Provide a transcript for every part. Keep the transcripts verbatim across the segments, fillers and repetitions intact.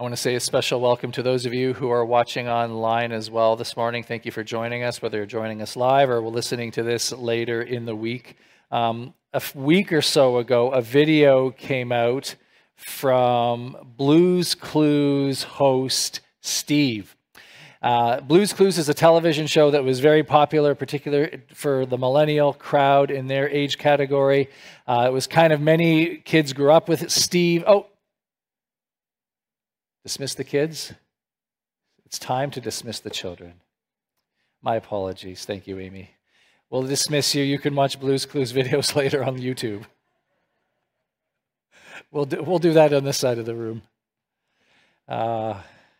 I want to say a special welcome to those of you who are watching online as well this morning. Thank you for joining us, whether you're joining us live or listening to this later in the week. Um, a week or so ago, a video came out from Blue's Clues host Steve. Uh, Blue's Clues is a television show that was very popular, particularly for the millennial crowd in their age category. Uh, it was kind of many kids grew up with Steve. Oh, dismiss the kids? It's time to dismiss the children. My apologies. Thank you, Amy. We'll dismiss you. You can watch Blue's Clues videos later on YouTube. We'll do, we'll do that on this side of the room. Uh,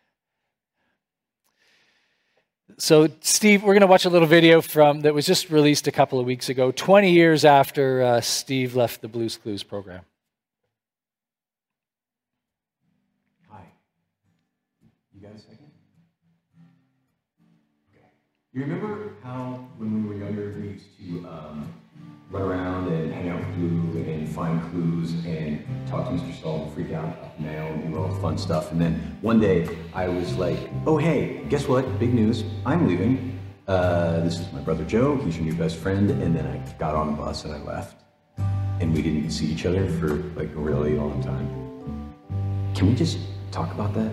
so, Steve, we're going to watch a little video from that was just released a couple of weeks ago, twenty years after uh, Steve left the Blue's Clues program. You remember how, when we were younger, we used to um, run around and hang out with Blue and find clues and talk to Mister Stahl and freak out up and down and do all the fun stuff. And then one day I was like, oh, hey, guess what? Big news. I'm leaving. Uh, this is my brother Joe. He's your new best friend. And then I got on the bus and I left. And we didn't see each other for like a really long time. Can we just talk about that?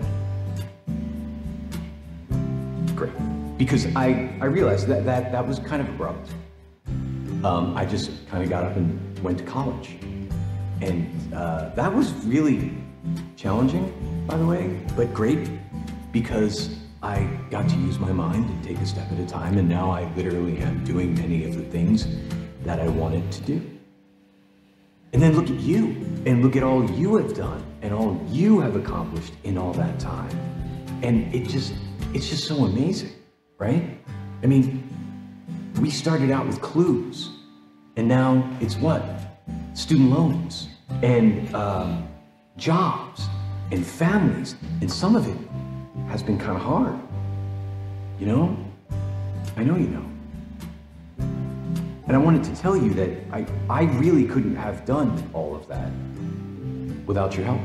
Great. Because I, I realized that, that that was kind of abrupt. Um, I just kind of got up and went to college. And uh, that was really challenging, by the way, but great, because I got to use my mind and take a step at a time, and now I literally am doing many of the things that I wanted to do. And then look at you, and look at all you have done, and all you have accomplished in all that time. And it just, it's just so amazing. Right? I mean, we started out with clues, and now it's what? Student loans, and um, jobs, and families, and some of it has been kind of hard. You know? I know you know. And I wanted to tell you that I, I really couldn't have done all of that without your help.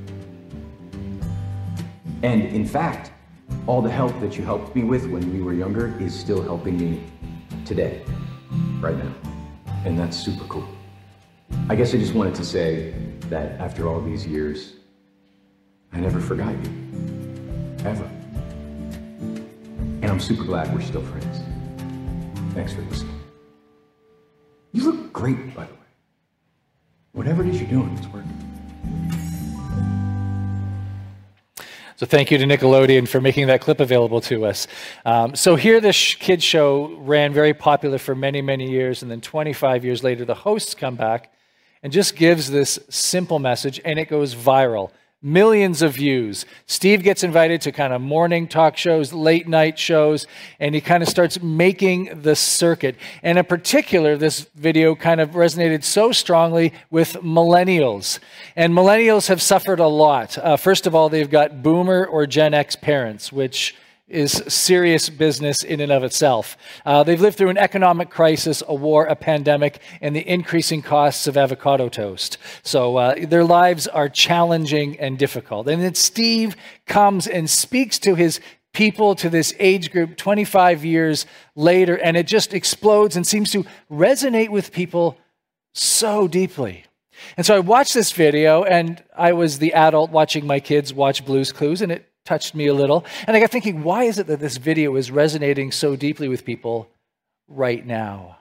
And in fact, all the help that you helped me with when we were younger is still helping me today, right now. And that's super cool. I guess I just wanted to say that after all these years, I never forgot you, ever. And I'm super glad we're still friends. Thanks for listening. You look great, by the way. Whatever it is you're doing, it's working. So thank you to Nickelodeon for making that clip available to us. Um, so here this sh- kids show ran very popular for many, many years, and then twenty-five years later, the hosts come back and just gives this simple message, and it goes viral. Millions of views. Steve gets invited to kind of morning talk shows, late night shows, and he kind of starts making the circuit. And in particular, this video kind of resonated so strongly with millennials. And millennials have suffered a lot. Uh, first of all, they've got boomer or Gen X parents, which is serious business in and of itself. Uh, they've lived through an economic crisis, a war, a pandemic, and the increasing costs of avocado toast. So uh, their lives are challenging and difficult. And then Steve comes and speaks to his people, to this age group twenty-five years later, and it just explodes and seems to resonate with people so deeply. And so I watched this video, and I was the adult watching my kids watch Blue's Clues, and it touched me a little. And I got thinking, why is it that this video is resonating so deeply with people right now?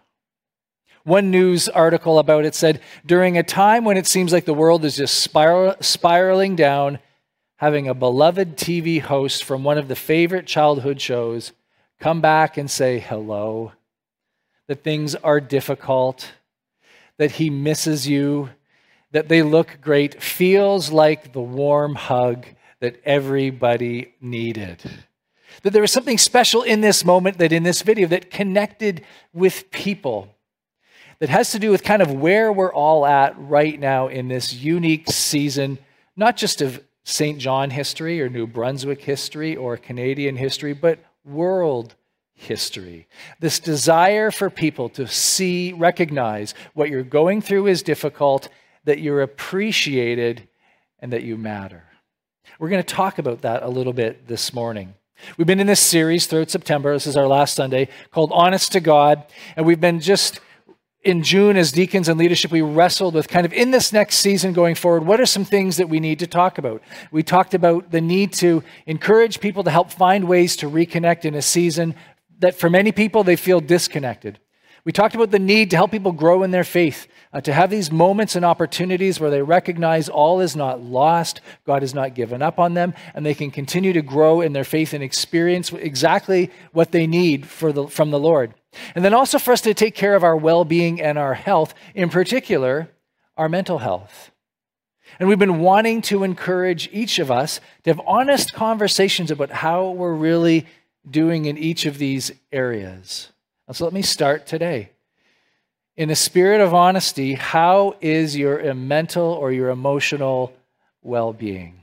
One news article about it said, during a time when it seems like the world is just spiral, spiraling down, having a beloved T V host from one of the favorite childhood shows come back and say hello, that things are difficult, that he misses you, that they look great, feels like the warm hug that everybody needed. That there was something special in this moment, that in this video, that connected with people, that has to do with kind of where we're all at right now in this unique season, not just of Saint John history or New Brunswick history or Canadian history, but world history. This desire for people to see, recognize what you're going through is difficult, that you're appreciated, and that you matter. We're going to talk about that a little bit this morning. We've been in this series throughout September. This is our last Sunday, called Honest to God. And we've been just in June as deacons and leadership, we wrestled with kind of in this next season going forward, what are some things that we need to talk about? We talked about the need to encourage people to help find ways to reconnect in a season that for many people, they feel disconnected. We talked about the need to help people grow in their faith, uh, to have these moments and opportunities where they recognize all is not lost, God has not given up on them, and they can continue to grow in their faith and experience exactly what they need for the, from the Lord. And then also for us to take care of our well-being and our health, in particular, our mental health. And we've been wanting to encourage each of us to have honest conversations about how we're really doing in each of these areas. So let me start today. In a spirit of honesty, how is your mental or your emotional well-being?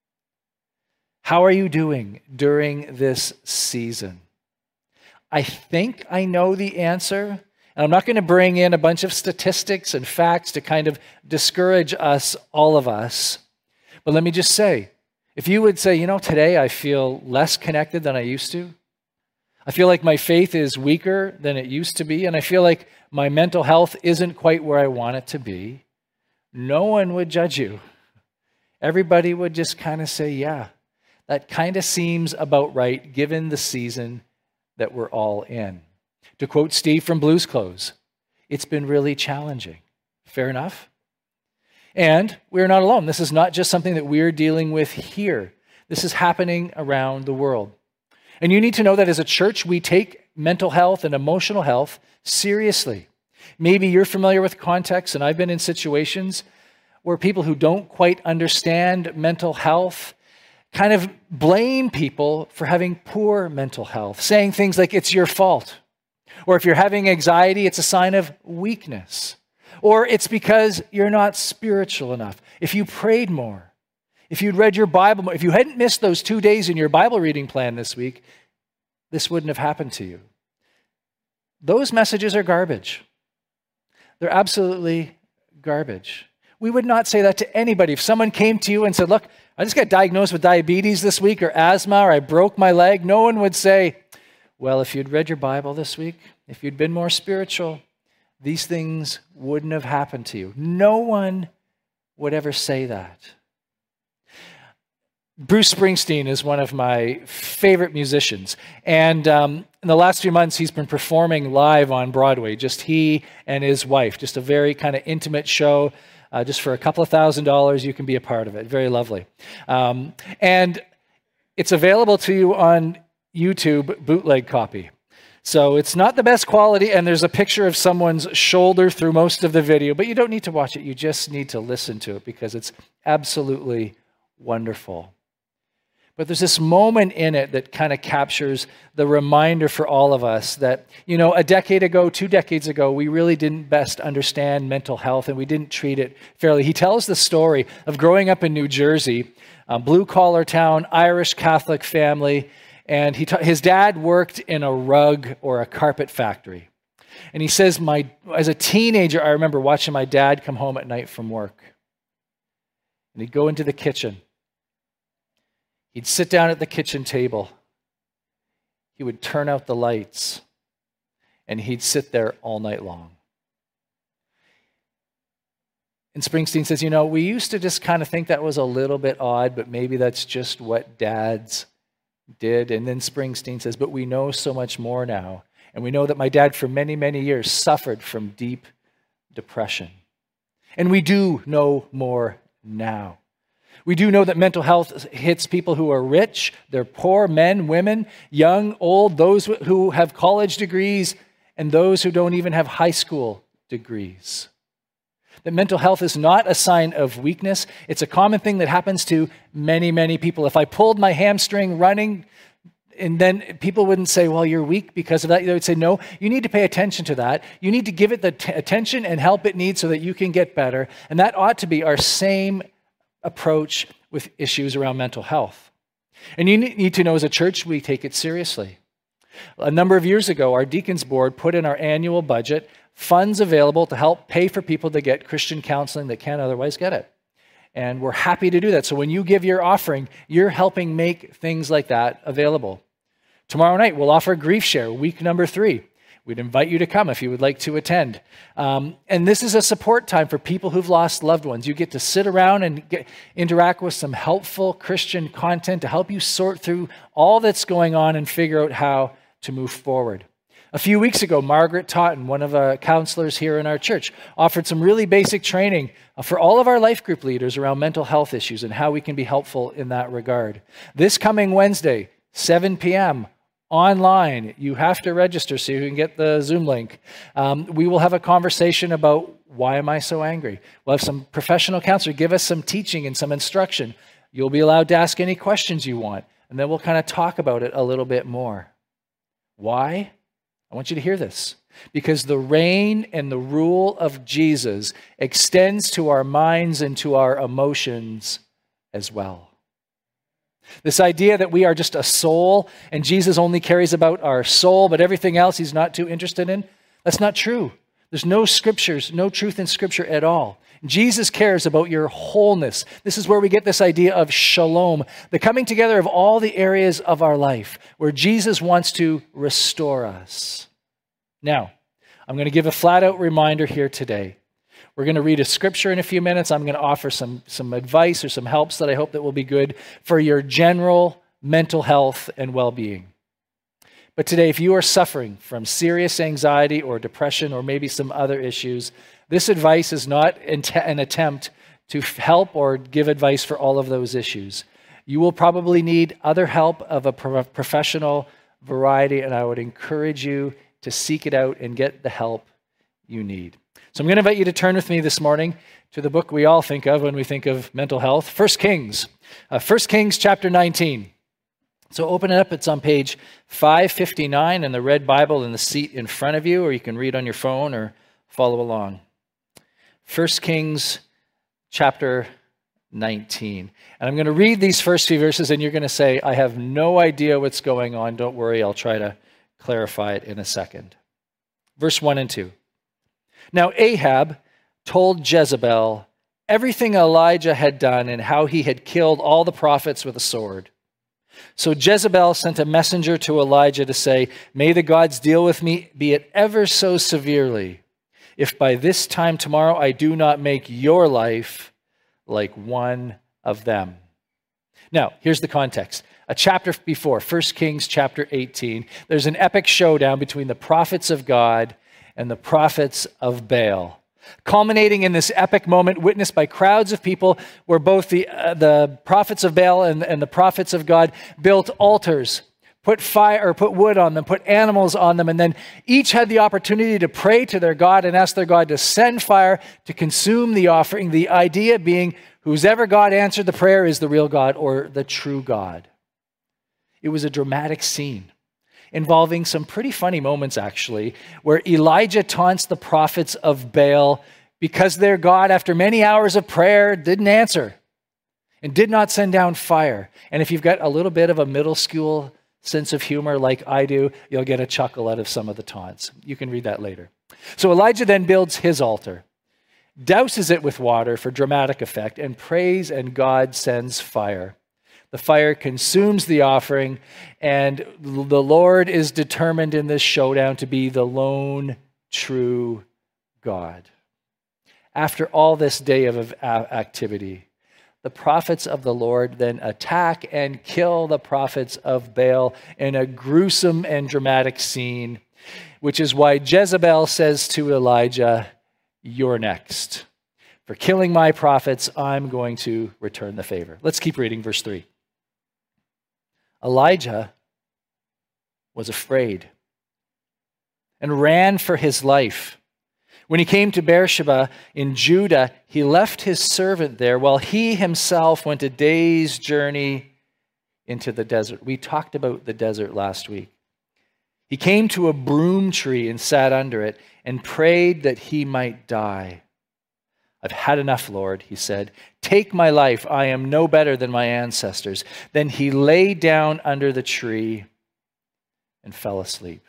How are you doing during this season? I think I know the answer, and I'm not going to bring in a bunch of statistics and facts to kind of discourage us, all of us. But let me just say, if you would say, you know, today I feel less connected than I used to, I feel like my faith is weaker than it used to be, and I feel like my mental health isn't quite where I want it to be, no one would judge you. Everybody would just kind of say, yeah, that kind of seems about right given the season that we're all in. To quote Steve from Blues Clothes, it's been really challenging. Fair enough? And we're not alone. This is not just something that we're dealing with here. This is happening around the world. And you need to know that as a church, we take mental health and emotional health seriously. Maybe you're familiar with context, and I've been in situations where people who don't quite understand mental health kind of blame people for having poor mental health, saying things like it's your fault. Or if you're having anxiety, it's a sign of weakness. Or it's because you're not spiritual enough. If you prayed more, if you'd read your Bible more, if you hadn't missed those two days in your Bible reading plan this week, this wouldn't have happened to you. Those messages are garbage. They're absolutely garbage. We would not say that to anybody. If someone came to you and said, look, I just got diagnosed with diabetes this week or asthma or I broke my leg, no one would say, well, if you'd read your Bible this week, if you'd been more spiritual, these things wouldn't have happened to you. No one would ever say that. Bruce Springsteen is one of my favorite musicians. And um, in the last few months, he's been performing live on Broadway, just he and his wife, just a very kind of intimate show. Uh, just for a couple of thousand dollars, you can be a part of it. Very lovely. Um, and it's available to you on YouTube, bootleg copy. So it's not the best quality, and there's a picture of someone's shoulder through most of the video, but you don't need to watch it. You just need to listen to it because it's absolutely wonderful. But there's this moment in it that kind of captures the reminder for all of us that, you know, a decade ago, two decades ago, we really didn't best understand mental health and we didn't treat it fairly. He tells the story of growing up in New Jersey, a blue-collar town, Irish Catholic family, and he ta- his dad worked in a rug or a carpet factory. And he says, "My as a teenager, I remember watching my dad come home at night from work. And he'd go into the kitchen. He'd sit down at the kitchen table. He would turn out the lights, and he'd sit there all night long." And Springsteen says, you know, we used to just kind of think that was a little bit odd, but maybe that's just what dads did. And then Springsteen says, but we know so much more now. And we know that my dad for many, many years suffered from deep depression. And we do know more now. We do know that mental health hits people who are rich, they're poor, men, women, young, old, those who have college degrees, and those who don't even have high school degrees. That mental health is not a sign of weakness. It's a common thing that happens to many, many people. If I pulled my hamstring running, and then people wouldn't say, well, you're weak because of that. They would say, no, you need to pay attention to that. You need to give it the t- attention and help it needs so that you can get better. And that ought to be our same approach with issues around mental health. And you need to know as a church, we take it seriously. A number of years ago, our deacons board put in our annual budget funds available to help pay for people to get Christian counseling that can't otherwise get it. And we're happy to do that. So when you give your offering, you're helping make things like that available. Tomorrow night, we'll offer Grief Share, week number three. We'd invite you to come if you would like to attend. Um, and this is a support time for people who've lost loved ones. You get to sit around and get, interact with some helpful Christian content to help you sort through all that's going on and figure out how to move forward. A few weeks ago, Margaret Totten, one of the counselors here in our church, offered some really basic training for all of our life group leaders around mental health issues and how we can be helpful in that regard. This coming Wednesday, seven p.m., online, you have to register so you can get the Zoom link. Um, we will have a conversation about why am I so angry? We'll have some professional counselor give us some teaching and some instruction. You'll be allowed to ask any questions you want, and then we'll kind of talk about it a little bit more. Why? I want you to hear this. Because the reign and the rule of Jesus extends to our minds and to our emotions as well. This idea that we are just a soul and Jesus only cares about our soul, but everything else he's not too interested in, that's not true. There's no scriptures, no truth in scripture at all. Jesus cares about your wholeness. This is where we get this idea of shalom, the coming together of all the areas of our life where Jesus wants to restore us. Now, I'm going to give a flat out reminder here today. We're going to read a scripture in a few minutes. I'm going to offer some, some advice or some helps that I hope that will be good for your general mental health and well-being. But today, if you are suffering from serious anxiety or depression or maybe some other issues, this advice is not an attempt to help or give advice for all of those issues. You will probably need other help of a professional variety, and I would encourage you to seek it out and get the help you need. So I'm going to invite you to turn with me this morning to the book we all think of when we think of mental health, First Kings. Uh, First Kings chapter nineteen. So open it up. It's on page five fifty-nine in the red Bible in the seat in front of you, or you can read on your phone or follow along. First Kings chapter nineteen. And I'm going to read these first few verses, and you're going to say, I have no idea what's going on. Don't worry, I'll try to clarify it in a second. Verse one and two. Now Ahab told Jezebel everything Elijah had done and how he had killed all the prophets with a sword. So Jezebel sent a messenger to Elijah to say, may the gods deal with me, be it ever so severely, if by this time tomorrow I do not make your life like one of them. Now, here's the context. A chapter before, First Kings chapter eighteen, there's an epic showdown between the prophets of God and the prophets of Baal, culminating in this epic moment witnessed by crowds of people where both the, uh, the prophets of Baal and, and the prophets of God built altars, put fire or put wood on them, put animals on them, and then each had the opportunity to pray to their God and ask their God to send fire to consume the offering, the idea being whoever God answered the prayer is the real God or the true God. It was a dramatic scene involving some pretty funny moments, actually, where Elijah taunts the prophets of Baal because their God, after many hours of prayer, didn't answer and did not send down fire. And if you've got a little bit of a middle school sense of humor like I do, you'll get a chuckle out of some of the taunts. You can read that later. So Elijah then builds his altar, douses it with water for dramatic effect, and prays, and God sends fire. The fire consumes the offering, and the Lord is determined in this showdown to be the lone true God. After all this day of activity, the prophets of the Lord then attack and kill the prophets of Baal in a gruesome and dramatic scene, which is why Jezebel says to Elijah, you're next. For killing my prophets, I'm going to return the favor. Let's keep reading verse three. Elijah was afraid and ran for his life. When he came to Beersheba in Judah, he left his servant there while he himself went a day's journey into the desert. We talked about the desert last week. He came to a broom tree and sat under it and prayed that he might die. I've had enough, Lord, he said. Take my life. I am no better than my ancestors. Then he lay down under the tree and fell asleep.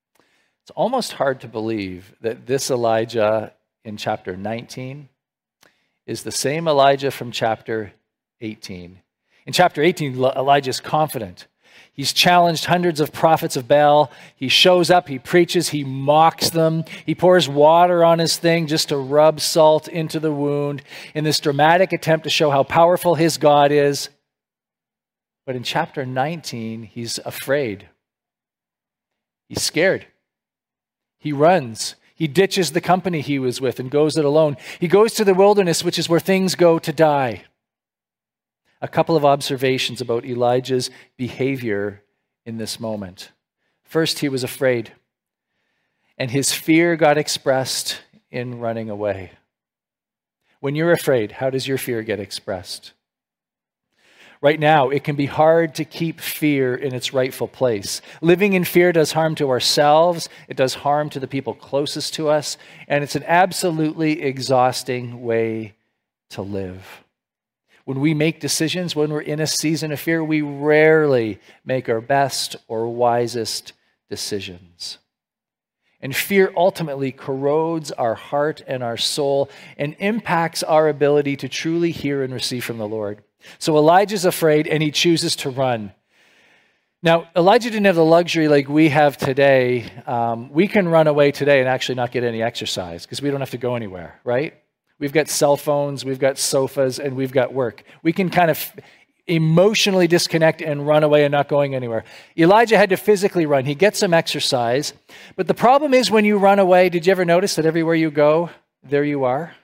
It's almost hard to believe that this Elijah in chapter nineteen is the same Elijah from chapter eighteen. In chapter eighteen, Elijah is confident. He's challenged hundreds of prophets of Baal. He shows up, he preaches, he mocks them. He pours water on his thing just to rub salt into the wound in this dramatic attempt to show how powerful his God is. But in chapter nineteen, he's afraid. He's scared. He runs. He ditches the company he was with and goes it alone. He goes to the wilderness, which is where things go to die. A couple of observations about Elijah's behavior in this moment. First, he was afraid, and his fear got expressed in running away. When you're afraid, how does your fear get expressed? Right now, it can be hard to keep fear in its rightful place. Living in fear does harm to ourselves, it does harm to the people closest to us, and it's an absolutely exhausting way to live. When we make decisions, when we're in a season of fear, we rarely make our best or wisest decisions. And fear ultimately corrodes our heart and our soul and impacts our ability to truly hear and receive from the Lord. So Elijah's afraid and he chooses to run. Now, Elijah didn't have the luxury like we have today. Um, we can run away today and actually not get any exercise because we don't have to go anywhere, right? We've got cell phones, we've got sofas, and we've got work. We can kind of emotionally disconnect and run away and not going anywhere. Elijah had to physically run. He gets some exercise. But the problem is when you run away, did you ever notice that everywhere you go, there you are?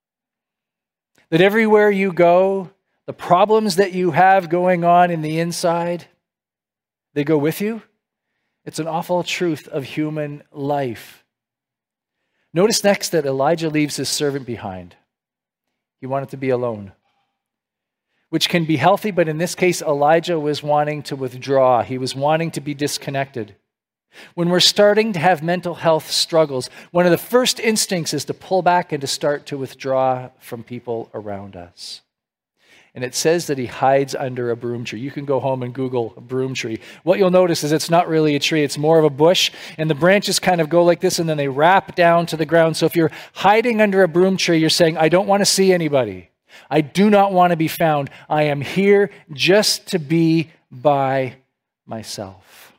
That everywhere you go, the problems that you have going on in the inside, they go with you? It's an awful truth of human life. Notice next that Elijah leaves his servant behind. He wanted to be alone, which can be healthy, but in this case, Elijah was wanting to withdraw. He was wanting to be disconnected. When we're starting to have mental health struggles, one of the first instincts is to pull back and to start to withdraw from people around us. And it says that he hides under a broom tree. You can go home and Google a broom tree. What you'll notice is it's not really a tree. It's more of a bush. And the branches kind of go like this and then they wrap down to the ground. So if you're hiding under a broom tree, you're saying, I don't want to see anybody. I do not want to be found. I am here just to be by myself.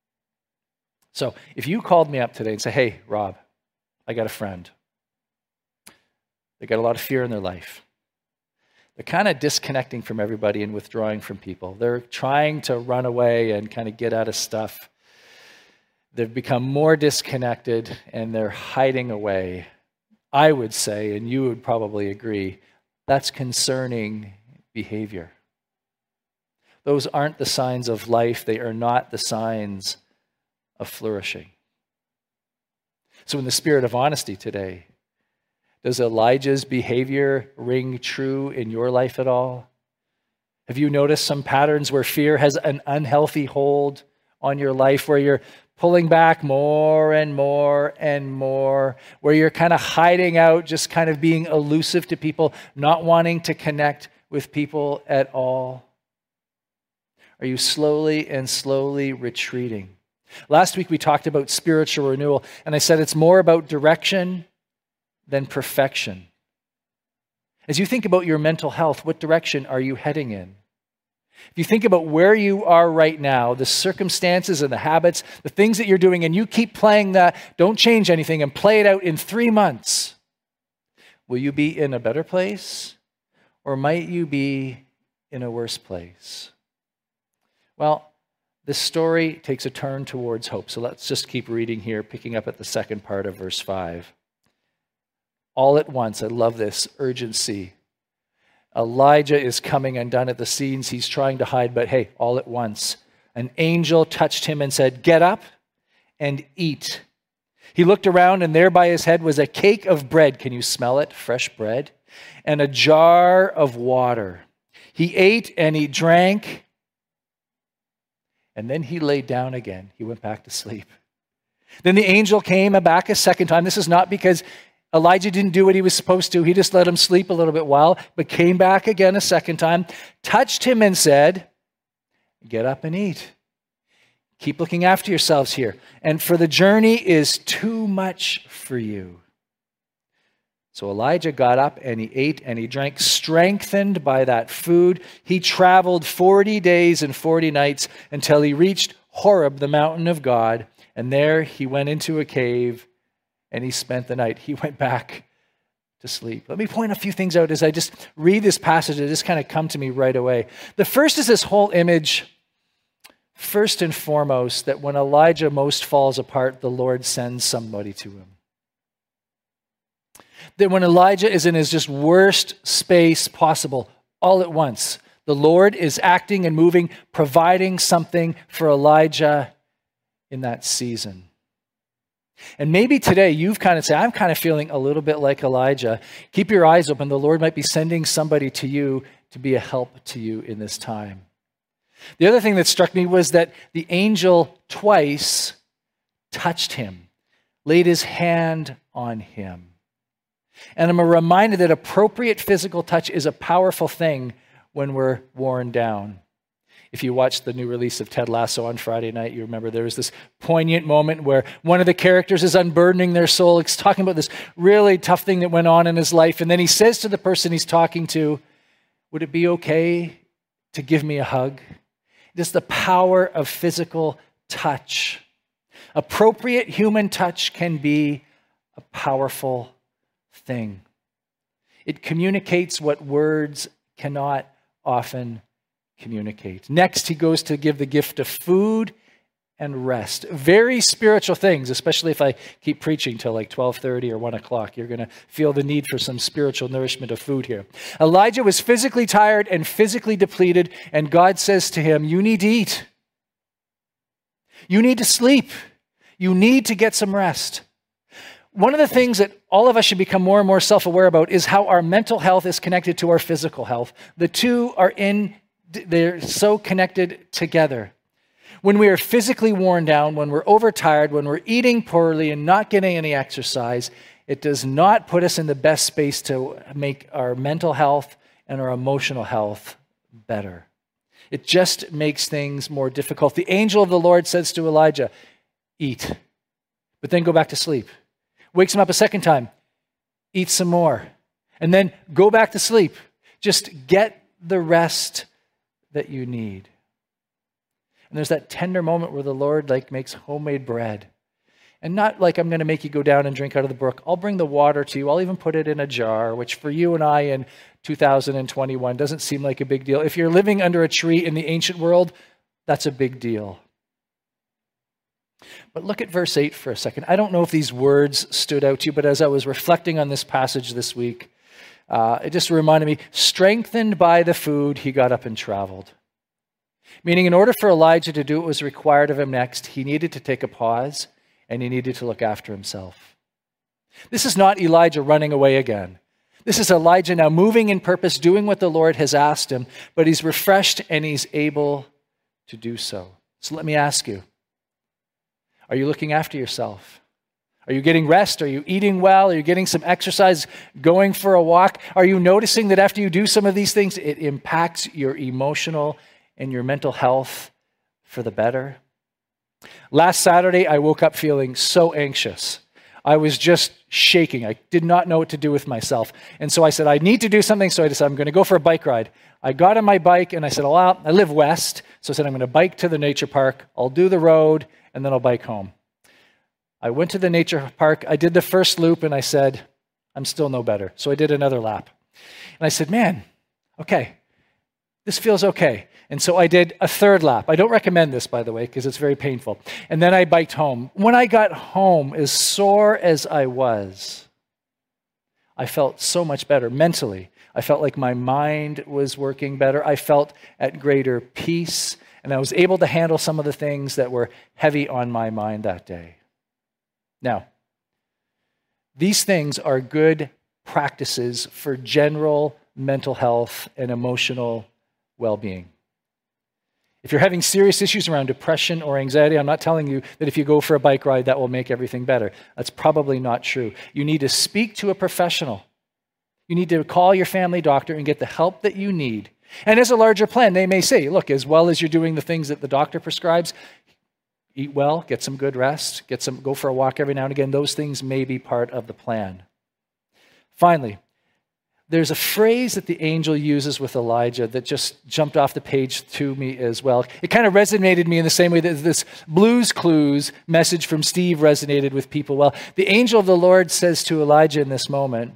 So if you called me up today and say, hey, Rob, I got a friend. They got a lot of fear in their life. They're kind of disconnecting from everybody and withdrawing from people. They're trying to run away and kind of get out of stuff. They've become more disconnected and they're hiding away. I would say, and you would probably agree, that's concerning behavior. Those aren't the signs of life. They are not the signs of flourishing. So in the spirit of honesty today, does Elijah's behavior ring true in your life at all? Have you noticed some patterns where fear has an unhealthy hold on your life, where you're pulling back more and more and more, where you're kind of hiding out, just kind of being elusive to people, not wanting to connect with people at all? Are you slowly and slowly retreating? Last week we talked about spiritual renewal, and I said it's more about direction than perfection. As you think about your mental health, what direction are you heading in? If you think about where you are right now, the circumstances and the habits, the things that you're doing, and you keep playing that, don't change anything, and play it out in three months, will you be in a better place, or might you be in a worse place? Well, this story takes a turn towards hope. So let's just keep reading here, picking up at the second part of verse five. All at once, I love this urgency. Elijah is coming undone at the scenes. He's trying to hide, but hey, all at once, an angel touched him and said, get up and eat. He looked around, and there by his head was a cake of bread. Can you smell it? Fresh bread. And a jar of water. He ate and he drank, and then he lay down again. He went back to sleep. Then the angel came back a second time. This is not because Elijah didn't do what he was supposed to. He just let him sleep a little bit while, but came back again a second time, touched him and said, get up and eat. Keep looking after yourselves here. And for the journey is too much for you. So Elijah got up and he ate and he drank, strengthened by that food. He traveled forty days and forty nights until he reached Horeb, the mountain of God. And there he went into a cave and he spent the night. He went back to sleep. Let me point a few things out as I just read this passage. It just kind of come to me right away. The first is this whole image, first and foremost, that when Elijah most falls apart, the Lord sends somebody to him. That when Elijah is in his just worst space possible, all at once, the Lord is acting and moving, providing something for Elijah in that season. And maybe today you've kind of said, I'm kind of feeling a little bit like Elijah. Keep your eyes open. The Lord might be sending somebody to you to be a help to you in this time. The other thing that struck me was that the angel twice touched him, laid his hand on him. And I'm reminded that appropriate physical touch is a powerful thing when we're worn down. If you watched the new release of Ted Lasso on Friday night, you remember there was this poignant moment where one of the characters is unburdening their soul. He's talking about this really tough thing that went on in his life. And then he says to the person he's talking to, would it be okay to give me a hug? Just the power of physical touch. Appropriate human touch can be a powerful thing. It communicates what words cannot often communicate. Next, he goes to give the gift of food and rest. Very spiritual things, especially if I keep preaching till like twelve thirty or one o'clock. You're going to feel the need for some spiritual nourishment of food here. Elijah was physically tired and physically depleted, and God says to him, you need to eat. You need to sleep. You need to get some rest. One of the things that all of us should become more and more self-aware about is how our mental health is connected to our physical health. The two are in, they're so connected together. When we are physically worn down, when we're overtired, when we're eating poorly and not getting any exercise, it does not put us in the best space to make our mental health and our emotional health better. It just makes things more difficult. The angel of the Lord says to Elijah, eat, but then go back to sleep. Wakes him up a second time, eat some more, and then go back to sleep. Just get the rest that you need. And there's that tender moment where the Lord like makes homemade bread. And not like I'm going to make you go down and drink out of the brook. I'll bring the water to you. I'll even put it in a jar, which for you and I in two thousand twenty-one doesn't seem like a big deal. If you're living under a tree in the ancient world, that's a big deal. But look at verse eight for a second. I don't know if these words stood out to you, but as I was reflecting on this passage this week, uh, it just reminded me, strengthened by the food, he got up and traveled. Meaning in order for Elijah to do what was required of him next, he needed to take a pause and he needed to look after himself. This is not Elijah running away again. This is Elijah now moving in purpose, doing what the Lord has asked him, but he's refreshed and he's able to do so. So let me ask you, are you looking after yourself? Are you getting rest? Are you eating well? Are you getting some exercise, going for a walk? Are you noticing that after you do some of these things, it impacts your emotional and your mental health for the better? Last Saturday, I woke up feeling so anxious. I was just shaking. I did not know what to do with myself. And so I said, I need to do something. So I decided I'm going to go for a bike ride. I got on my bike and I said, well, I live west. So I said, I'm going to bike to the nature park. I'll do the road and then I'll bike home. I went to the nature park. I did the first loop and I said, I'm still no better. So I did another lap. And I said, man, okay, this feels okay. And so I did a third lap. I don't recommend this, by the way, because it's very painful. And then I biked home. When I got home, as sore as I was, I felt so much better mentally. I felt like my mind was working better. I felt at greater peace. And I was able to handle some of the things that were heavy on my mind that day. Now, these things are good practices for general mental health and emotional well-being. If you're having serious issues around depression or anxiety, I'm not telling you that if you go for a bike ride, that will make everything better. That's probably not true. You need to speak to a professional. You need to call your family doctor and get the help that you need. And as a larger plan, they may say, look, as well as you're doing the things that the doctor prescribes, eat well, get some good rest, get some, go for a walk every now and again. Those things may be part of the plan. Finally, there's a phrase that the angel uses with Elijah that just jumped off the page to me as well. It kind of resonated me in the same way that this Blues Clues message from Steve resonated with people. Well, the angel of the Lord says to Elijah in this moment,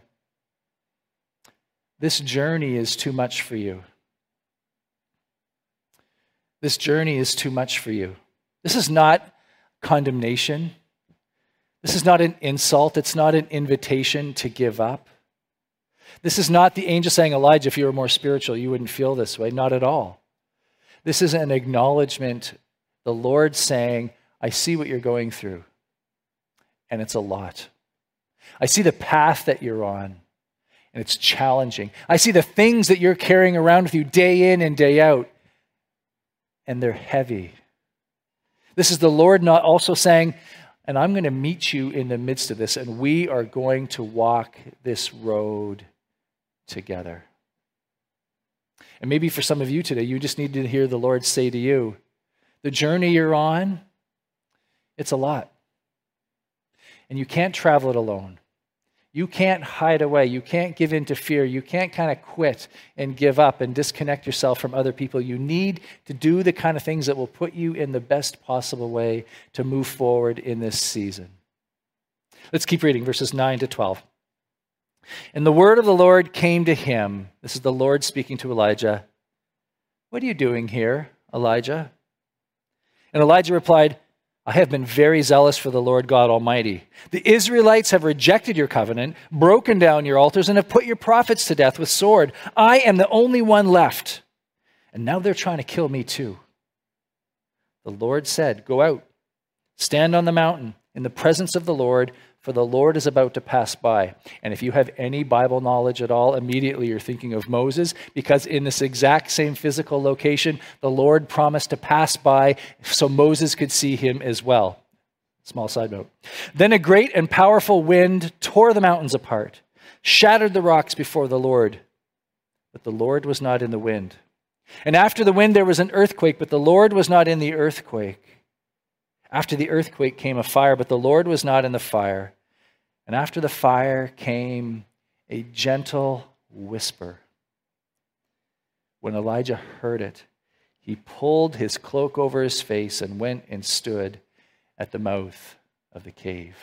this journey is too much for you. This journey is too much for you. This is not condemnation. This is not an insult. It's not an invitation to give up. This is not the angel saying, Elijah, if you were more spiritual, you wouldn't feel this way. Not at all. This is an acknowledgement, the Lord saying, I see what you're going through, and it's a lot. I see the path that you're on, and it's challenging. I see the things that you're carrying around with you day in and day out, and they're heavy. This is the Lord not also saying, and I'm going to meet you in the midst of this, and we are going to walk this road together. And maybe for some of you today, you just need to hear the Lord say to you, the journey you're on, it's a lot. And you can't travel it alone. You can't hide away. You can't give in to fear. You can't kind of quit and give up and disconnect yourself from other people. You need to do the kind of things that will put you in the best possible way to move forward in this season. Let's keep reading verses nine to twelve. And the word of the Lord came to him. This is the Lord speaking to Elijah. What are you doing here, Elijah? And Elijah replied, I have been very zealous for the Lord God Almighty. The Israelites have rejected your covenant, broken down your altars, and have put your prophets to death with sword. I am the only one left. And now they're trying to kill me too. The Lord said, go out, stand on the mountain in the presence of the Lord, for the Lord is about to pass by. And if you have any Bible knowledge at all, immediately you're thinking of Moses, because in this exact same physical location, the Lord promised to pass by so Moses could see him as well. Small side note. Then a great and powerful wind tore the mountains apart, shattered the rocks before the Lord. But the Lord was not in the wind. And after the wind there was an earthquake, but the Lord was not in the earthquake. After the earthquake came a fire, but the Lord was not in the fire. And after the fire came a gentle whisper. When Elijah heard it, he pulled his cloak over his face and went and stood at the mouth of the cave.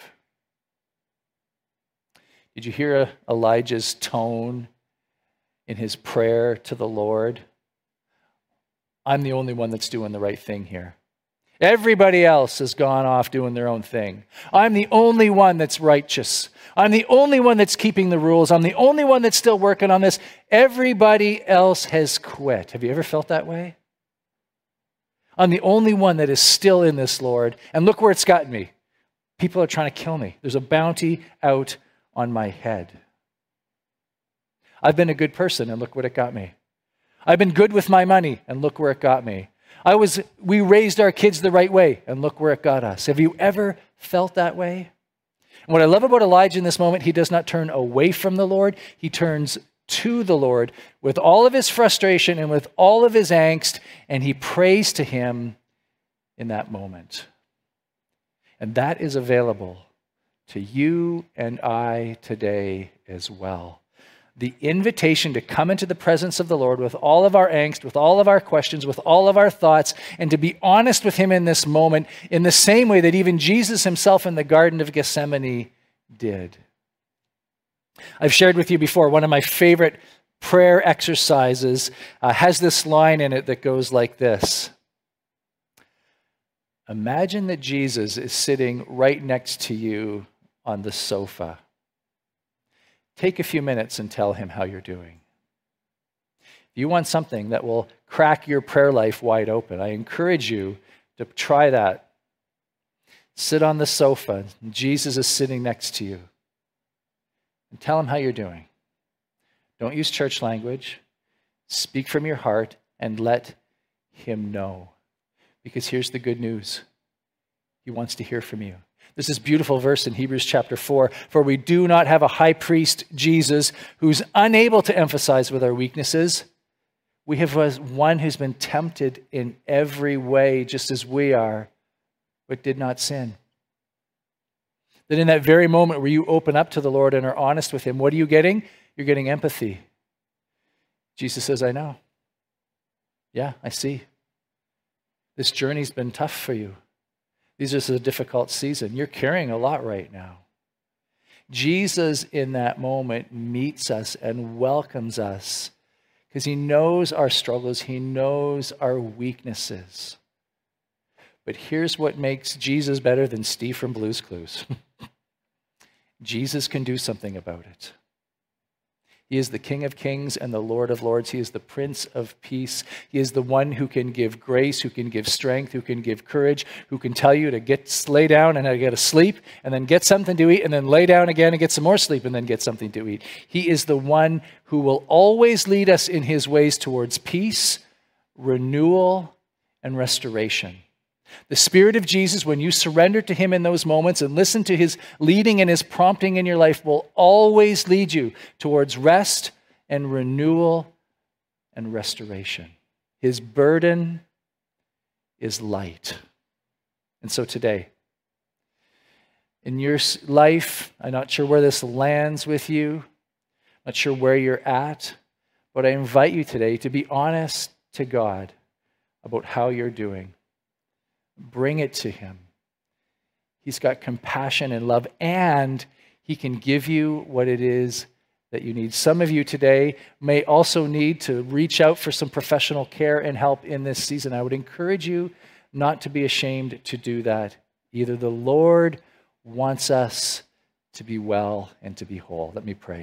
Did you hear Elijah's tone in his prayer to the Lord? I'm the only one that's doing the right thing here. Everybody else has gone off doing their own thing. I'm the only one that's righteous. I'm the only one that's keeping the rules. I'm the only one that's still working on this. Everybody else has quit. Have you ever felt that way? I'm the only one that is still in this, Lord. And look where it's gotten me. People are trying to kill me. There's a bounty out on my head. I've been a good person, and look what it got me. I've been good with my money, and look where it got me. I was, we raised our kids the right way, and look where it got us. Have you ever felt that way? And what I love about Elijah in this moment, he does not turn away from the Lord. He turns to the Lord with all of his frustration and with all of his angst, and he prays to him in that moment. And that is available to you and I today as well. The invitation to come into the presence of the Lord with all of our angst, with all of our questions, with all of our thoughts, and to be honest with him in this moment in the same way that even Jesus himself in the Garden of Gethsemane did. I've shared with you before, one of my favorite prayer exercises uh, has this line in it that goes like this. Imagine that Jesus is sitting right next to you on the sofa. Take a few minutes and tell him how you're doing. If you want something that will crack your prayer life wide open, I encourage you to try that. Sit on the sofa. Jesus is sitting next to you. And tell him how you're doing. Don't use church language. Speak from your heart and let him know. Because here's the good news. He wants to hear from you. There's this beautiful verse in Hebrews chapter four, for we do not have a high priest, Jesus, who's unable to emphasize with our weaknesses. We have one who's been tempted in every way, just as we are, but did not sin. That in that very moment where you open up to the Lord and are honest with him, what are you getting? You're getting empathy. Jesus says, I know. Yeah, I see. This journey's been tough for you. This is a difficult season. You're carrying a lot right now. Jesus in that moment meets us and welcomes us because he knows our struggles. He knows our weaknesses. But here's what makes Jesus better than Steve from Blue's Clues. Jesus can do something about it. He is the King of Kings and the Lord of Lords. He is the Prince of Peace. He is the one who can give grace, who can give strength, who can give courage, who can tell you to get lay down and to get to sleep, and then get something to eat, and then lay down again and get some more sleep, and then get something to eat. He is the one who will always lead us in his ways towards peace, renewal, and restoration. The Spirit of Jesus, when you surrender to him in those moments and listen to his leading and his prompting in your life, will always lead you towards rest and renewal and restoration. His burden is light. And so today, in your life, I'm not sure where this lands with you, not sure where you're at, but I invite you today to be honest to God about how you're doing. Bring it to him. He's got compassion and love, and he can give you what it is that you need. Some of you today may also need to reach out for some professional care and help in this season. I would encourage you not to be ashamed to do that either. The Lord wants us to be well and to be whole. Let me pray.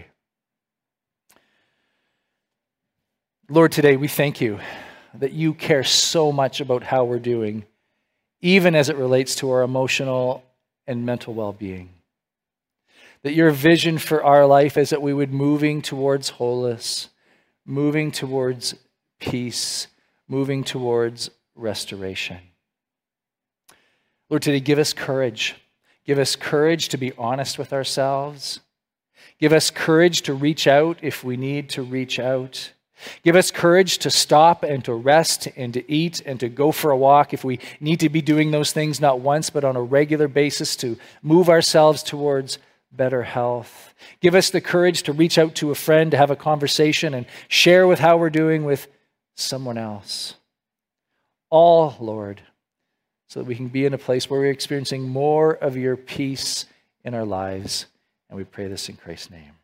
Lord, today we thank you that you care so much about how we're doing, even as it relates to our emotional and mental well-being. That your vision for our life is that we would moving towards wholeness, moving towards peace, moving towards restoration. Lord, today give us courage. Give us courage to be honest with ourselves. Give us courage to reach out if we need to reach out. Give us courage to stop and to rest and to eat and to go for a walk if we need to be doing those things not once but on a regular basis to move ourselves towards better health. Give us the courage to reach out to a friend, to have a conversation and share with how we're doing with someone else. All, Lord, so that we can be in a place where we're experiencing more of your peace in our lives. And we pray this in Christ's name.